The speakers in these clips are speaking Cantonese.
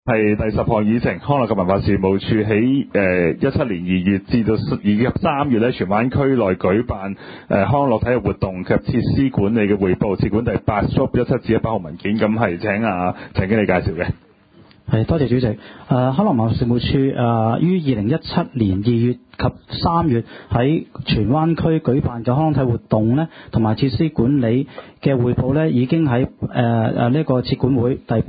係第10項議程，康樂及文化事務處喺17年2月至到2月3月咧，荃灣區內舉辦康樂體育活動及設施管理嘅匯報，設管第8/17至100號文件，咁係請鄭經理介紹嘅。 係，多謝主席。康樂文化事務處於2017年2月及3月喺荃灣區舉辦嘅康體活動呢，同埋設施管理嘅匯報呢，已經喺呢個設管會第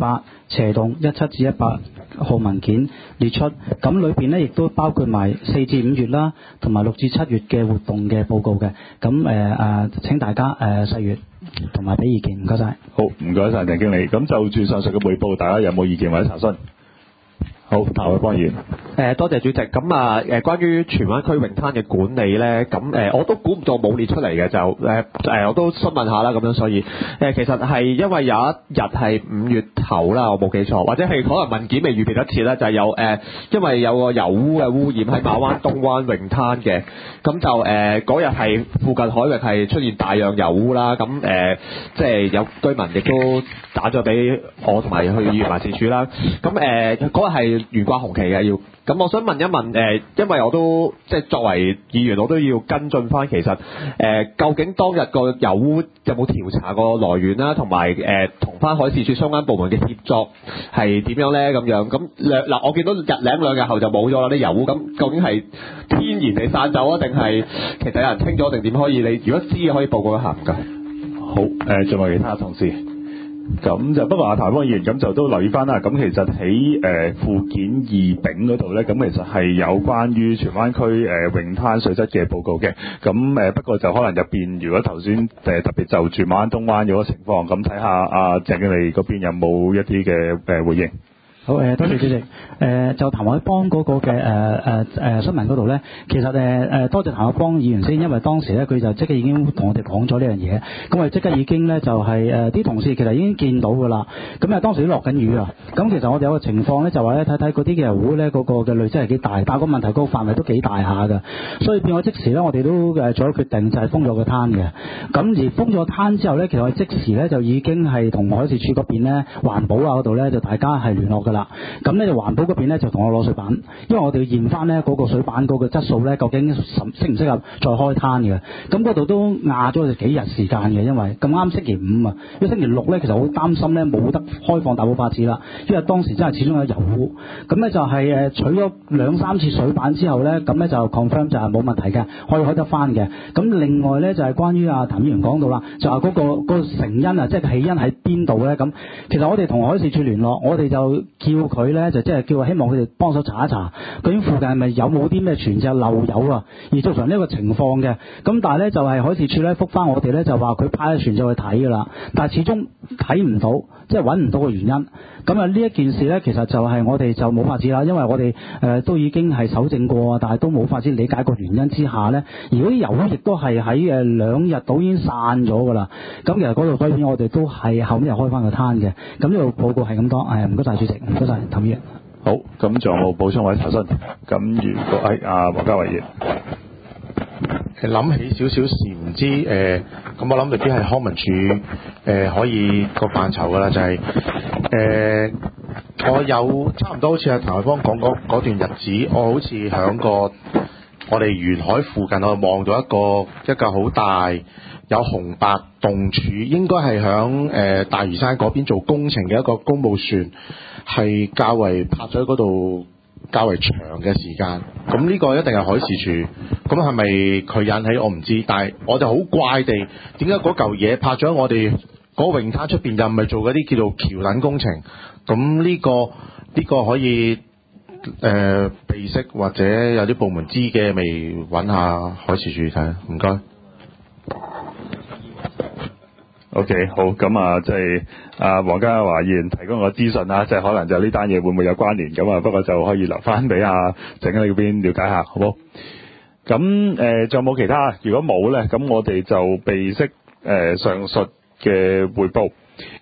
8/17至100號文件列出。咁裏邊呢，亦都包括埋4至5月啦，同埋6至7月嘅活動嘅報告嘅。咁請大家細閱同埋俾意見，唔該晒。 好，唔該晒鄭經理。咁就住上述嘅匯報，大家有冇意見或者查詢？好，譚凱邦議員。 多謝主席。咁關於荃灣區泳灘嘅管理咧，咁我都估唔到冇列出嚟嘅，就我都詢問下啦，咁樣所以其實係因為有一日係5月頭啦，我冇記錯，或者係可能文件未預備得切啦，就係有因為有個油污嘅污染喺馬灣東灣泳灘嘅，咁就嗰日係附近海域係出現大量油污啦，咁即係有居民亦都打咗俾我同埋去議員辦事處啦，咁嗰日係懸掛紅旗嘅要。咁我想問一問因為我都即係作為議員，我都要跟進翻，其實究竟當日個油污有冇調查個來源啦，同埋同翻海事處相關部門嘅協作係點樣咧？咁樣咁嗱，我見到1兩日後就冇咗啦啲油污，咁究竟係天然地散走啊，定係其實有人清咗定點？可以你如果知嘅可以報告一下，唔該。 好，仲有其他同事。咁就不過譚凱邦議員咁就都留意翻啦。咁其實喺附件2丙嗰度咧，咁其實係有關於荃灣區泳灘水質嘅報告嘅。咁不過就可能入邊，如果頭先特別就住馬灣東灣嗰個情況，咁睇下阿鄭經理嗰邊有冇一啲嘅回應。 好，多謝主席。就譚凱邦嗰個嘅新聞嗰度咧，其實多謝譚凱邦議員先，因為當時咧佢就即刻已經同我哋講咗呢樣嘢，咁我哋即刻已經咧就係啲同事其實已經見到㗎啦。咁當時都落緊雨啊，咁其實我哋有個情況咧就話咧睇睇嗰啲嘅油污咧嗰個嘅累積係幾大，但係個問題嗰個範圍都幾大下㗎，所以變咗即時咧我哋都做咗決定，就係封咗個灘嘅。咁而封咗灘之後咧，其實我哋即時咧就已經係同海事處嗰邊咧環保啊嗰度咧就大家係聯絡㗎啦。咁咧就環保嗰邊咧就同我攞水板，因為我哋要驗翻咧嗰個水板嗰個質素咧，究竟適唔適合再開灘嘅。咁嗰度都壓咗幾日時間嘅，因為咁啱星期5啊，因為星期6咧其實好擔心咧冇得開放大埔法子啦，因為當時真係始終有油污。咁咧就係取咗2-3次水板之後咧，咁咧就 confirm 就係冇問題嘅，可以開得翻嘅。咁另外咧就係關於譚議員講到啦，就係嗰個成因啊，即係起因喺邊度咧？咁其實我哋同海事處聯絡，我哋就叫佢咧就即係叫希望佢哋幫手查一查，究竟附近係咪有冇啲咩船隻漏油啊，而造成呢個情況嘅。咁但係咧就係海事處咧覆翻我哋咧就話佢派咗船就去睇㗎啦，但係始終睇唔到，即係揾唔到個原因。咁呢一件事咧其實就係我哋就冇法子啦，因為我哋都已經係搜證過，但係都冇法子理解個原因之下咧，而嗰啲油污亦都係喺2日到已經散咗㗎啦。咁其實嗰度所以我哋都係後面又開翻個灘嘅。咁呢度報告係咁多，唔該晒主席，唔該晒譚議員。 好，咁仲有冇補充或者查詢？咁如果係黃家偉議員。 諗起少少事唔知咁我諗未必係康文署可以個範疇㗎啦，就係我有差唔多好似阿譚凱邦講嗰段日子，我好似響個我哋沿海附近，我望到一個好大有紅白洞柱，應該係響大嶼山嗰邊做工程嘅一個公務船，係較為泊咗喺嗰度較為長嘅時間。咁呢個一定係海事處，咁係咪佢引起我唔知，但係我就好怪地，點解嗰嚿嘢泊咗喺我哋嗰個泳灘出邊，就唔係做嗰啲叫做橋躉工程？咁呢個可以備識或者有啲部門知嘅，未揾下海事處睇，唔該。 OK， 好，咁即係黃家華議員提供個資訊啦，即係可能就呢單嘢會唔會有關聯咁不過就可以留翻俾鄭經理嗰邊了解下，好冇？咁仲有冇其他？如果冇咧，咁我哋就備悉上述嘅匯報。